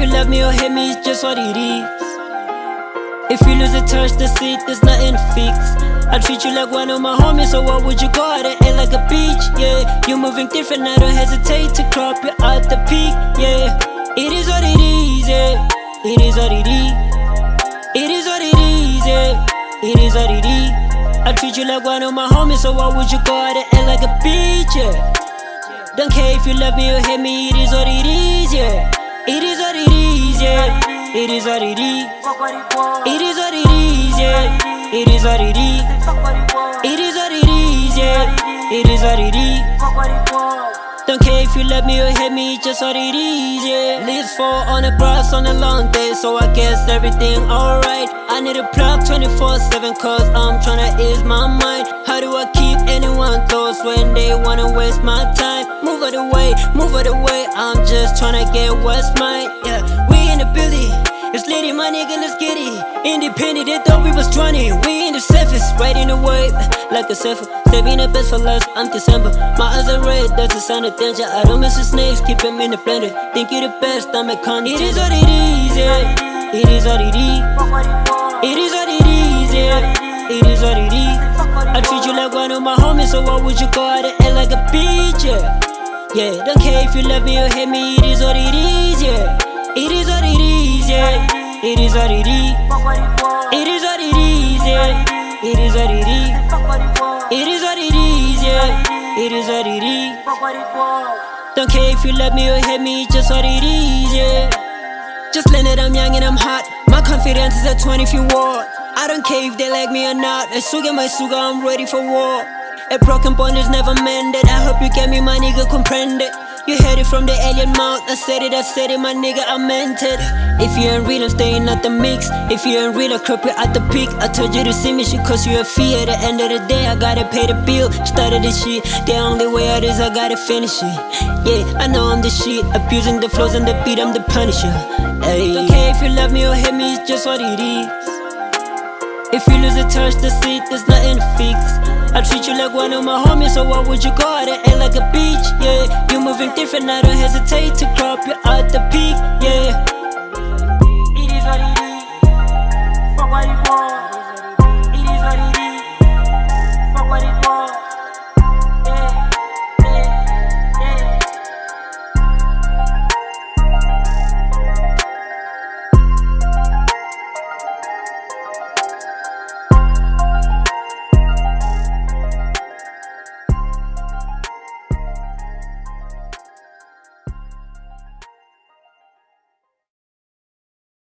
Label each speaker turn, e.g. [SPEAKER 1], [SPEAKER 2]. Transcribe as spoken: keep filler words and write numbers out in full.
[SPEAKER 1] you love me or hate me, it's just what it is. If you lose a touch, the seat, there's nothing to fix. I treat you like one of my homies, so why would you go out and act like a bitch? Yeah, you moving different, I don't hesitate to crop you out the peak. Yeah, it is what it is, yeah. It is what it is. It is what it is, yeah. It is what it is. I treat you like one of my homies, so why would you go out and act like a bitch? Yeah, don't care if you love me or hate me, it is what it is, yeah. It is what it is, yeah. It is what it is. It is what it is, yeah. It is what it is. It is what it is, yeah. It is what it is. Don't care if you love me or hate me, just what it is, yeah. Leaves fall on the grass on a long day, so I guess everything alright. I need a plug twenty-four seven, cause I'm tryna ease my mind. How do I keep anyone close when they wanna waste my time? Move out the way, move out the way, I'm just tryna get what's mine, yeah. We in the building, it's litty, my nigga, let's get it. Independent, they thought we was twenty. We in the surface, right in the wave, like a surfer. Saving the best for last, I'm December. My eyes are red, that's a sign of danger. I don't miss the snakes, keep them in the blender. Think you the best, I'm a con. It is what it is, yeah. It is what it is. It is what it is, yeah. It is what it is. I treat you like one of my homies, so why would you go out and act like a bitch, yeah. Yeah, don't care if you love me or hate me, it is what it is, yeah. It is what it is, yeah. It is what it is. It is what it is, yeah. It is what it is. It is what it is, yeah. It is what it is. Don't care if you love me or hate me, just what it is, yeah. Just learn that I'm young and I'm hot. My confidence is at twenty if you walk. I don't care if they like me or not. As suga my suga, I'm ready for war. A broken bond is never mended. I hope you get me, my nigga, comprehend it. You heard it from the alien mouth. I said it, I said it, my nigga, I meant it. If you ain't real, I'm staying at the mix. If you ain't real, I crop you at the peak. I told you to see me, shit, cause you a fee. At the end of the day, I gotta pay the bill. Started this shit, the only way out is I gotta finish it. Yeah, I know I'm the shit. Abusing the flows and the beat, I'm the punisher. Ay. Don't care if you love me or hate me, it's just what it is. If you lose a touch, the seat, there's nothing to fix. I treat you like one of my homies, so why would you go out and act like a bitch? Yeah, you moving different, I don't hesitate to crop you out the peak.